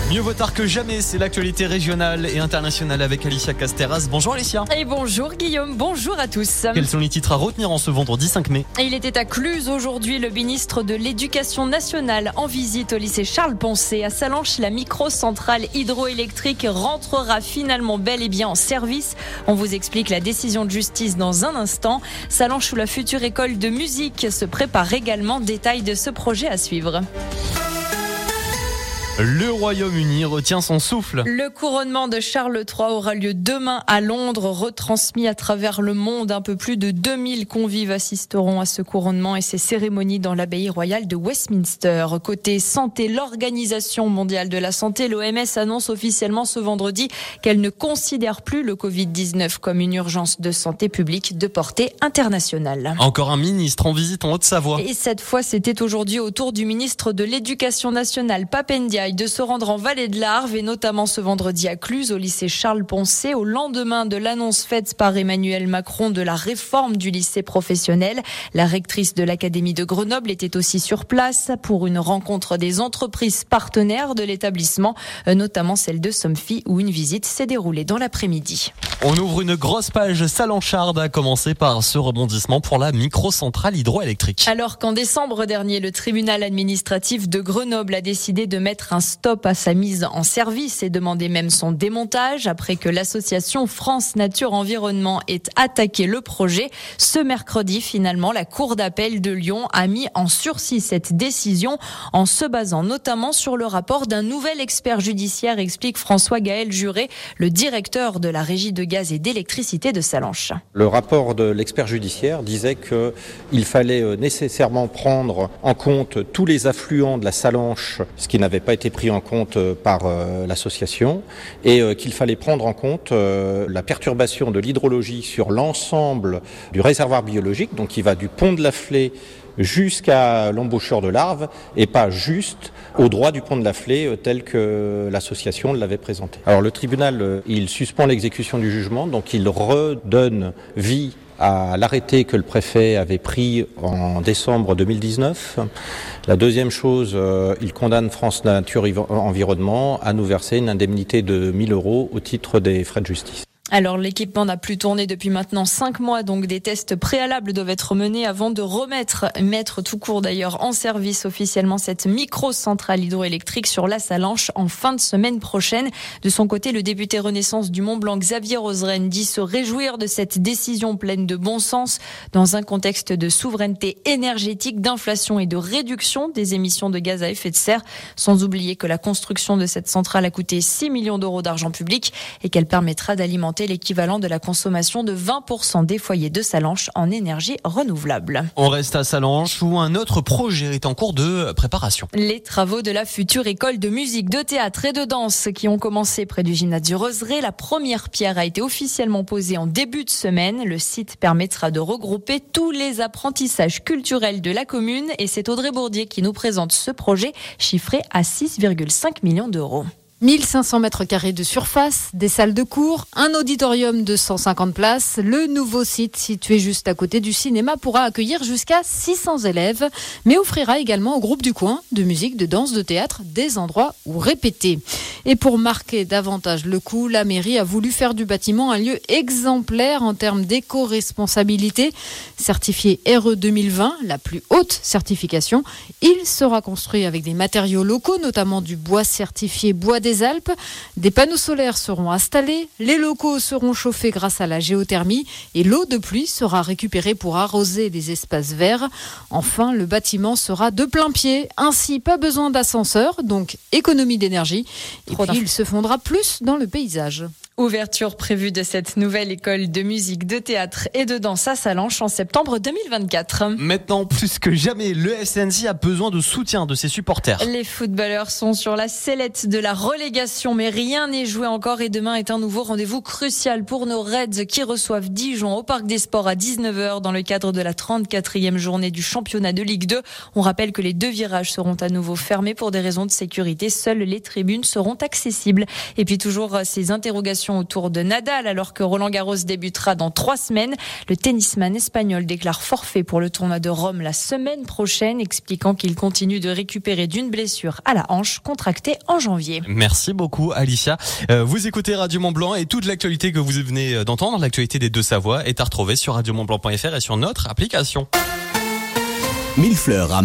Mieux vaut tard que jamais, c'est l'actualité régionale et internationale avec Alicia Casteras. Bonjour Alicia. Et bonjour Guillaume, bonjour à tous. Quels sont les titres à retenir en ce vendredi 5 mai ? Il était à Cluses aujourd'hui, le ministre de l'Éducation nationale en visite au lycée Charles Poncet. À Sallanches, la microcentrale hydroélectrique rentrera finalement bel et bien en service. On vous explique la décision de justice dans un instant. Sallanches, où la future école de musique se prépare également. Détail de ce projet à suivre. Le Royaume-Uni retient son souffle. Le couronnement de Charles III aura lieu demain à Londres, retransmis à travers le monde. Un peu plus de 2000 convives assisteront à ce couronnement et ses cérémonies dans l'abbaye royale de Westminster. Côté santé, l'Organisation mondiale de la santé, l'OMS, annonce officiellement ce vendredi qu'elle ne considère plus le Covid-19 comme une urgence de santé publique de portée internationale. Encore un ministre en visite en Haute-Savoie. Et cette fois, c'était aujourd'hui au tour du ministre de l'Éducation nationale, Pap Ndiaye, de se rendre en Vallée de l'Arve et notamment ce vendredi à Cluses au lycée Charles Poncet au lendemain de l'annonce faite par Emmanuel Macron de la réforme du lycée professionnel. La rectrice de l'Académie de Grenoble était aussi sur place pour une rencontre des entreprises partenaires de l'établissement, notamment celle de Somfy où une visite s'est déroulée dans l'après-midi. On ouvre une grosse page Sallancharde, à commencer par ce rebondissement pour la microcentrale hydroélectrique. Alors qu'en décembre dernier, le tribunal administratif de Grenoble a décidé de mettre un stop à sa mise en service et demandé même son démontage après que l'association France Nature Environnement ait attaqué le projet. Ce mercredi, finalement, la Cour d'appel de Lyon a mis en sursis cette décision en se basant notamment sur le rapport d'un nouvel expert judiciaire, explique François-Gaël Juré, le directeur de la régie de gaz et d'électricité de Sallanches. Le rapport de l'expert judiciaire disait qu'il fallait nécessairement prendre en compte tous les affluents de la Sallanche, ce qui n'avait pas été pris en compte par l'association, et qu'il fallait prendre en compte la perturbation de l'hydrologie sur l'ensemble du réservoir biologique, donc qui va du pont de la Flé jusqu'à l'embouchure de l'Arve et pas juste au droit du pont de la Flé tel que l'association l'avait présenté. Alors le tribunal, il suspend l'exécution du jugement, donc il redonne vie à l'arrêté que le préfet avait pris en décembre 2019. La deuxième chose, il condamne France Nature Environnement à nous verser une indemnité de 1 000 € au titre des frais de justice. Alors l'équipement n'a plus tourné depuis maintenant 5 mois, donc des tests préalables doivent être menés avant de mettre tout court d'ailleurs en service officiellement cette microcentrale hydroélectrique sur la Sallanche en fin de semaine prochaine. De son côté, le député Renaissance du Mont-Blanc Xavier Roseraine dit se réjouir de cette décision pleine de bon sens dans un contexte de souveraineté énergétique, d'inflation et de réduction des émissions de gaz à effet de serre, sans oublier que la construction de cette centrale a coûté 6 millions d'euros d'argent public et qu'elle permettra d'alimenter l'équivalent de la consommation de 20% des foyers de Sallanches en énergie renouvelable. On reste à Sallanches où un autre projet est en cours de préparation. Les travaux de la future école de musique, de théâtre et de danse qui ont commencé près du gymnase du Roseraie. La première pierre a été officiellement posée en début de semaine. Le site permettra de regrouper tous les apprentissages culturels de la commune et c'est Audrey Bourdier qui nous présente ce projet chiffré à 6,5 millions d'euros. 1500 mètres carrés de surface, des salles de cours, un auditorium de 150 places. Le nouveau site, situé juste à côté du cinéma, pourra accueillir jusqu'à 600 élèves, mais offrira également au groupe du coin de musique, de danse, de théâtre, des endroits où répéter. Et pour marquer davantage le coup, la mairie a voulu faire du bâtiment un lieu exemplaire en termes d'éco-responsabilité. Certifié RE 2020, la plus haute certification, il sera construit avec des matériaux locaux, notamment du bois certifié bois des Alpes. Des panneaux solaires seront installés, les locaux seront chauffés grâce à la géothermie et l'eau de pluie sera récupérée pour arroser les espaces verts. Enfin, le bâtiment sera de plein pied, ainsi pas besoin d'ascenseur, donc économie d'énergie. Et puis il se fondra plus dans le paysage. Ouverture prévue de cette nouvelle école de musique, de théâtre et de danse à Sallanches en septembre 2024. Maintenant, plus que jamais, le SNC a besoin de soutien de ses supporters. Les footballeurs sont sur la sellette de la relégation, mais rien n'est joué encore et demain est un nouveau rendez-vous crucial pour nos Reds qui reçoivent Dijon au Parc des Sports à 19h dans le cadre de la 34e journée du championnat de Ligue 2. On rappelle que les 2 virages seront à nouveau fermés pour des raisons de sécurité. Seules les tribunes seront accessibles. Et puis toujours ces interrogations interrogations autour de Nadal alors que Roland-Garros débutera dans 3 semaines. Le tennisman espagnol déclare forfait pour le tournoi de Rome la semaine prochaine, expliquant qu'il continue de récupérer d'une blessure à la hanche contractée en janvier. Merci beaucoup Alicia. Vous écoutez Radio Mont-Blanc et toute l'actualité que vous venez d'entendre, l'actualité des Deux-Savoies, est à retrouver sur radiomontblanc.fr et sur notre application. Mille fleurs à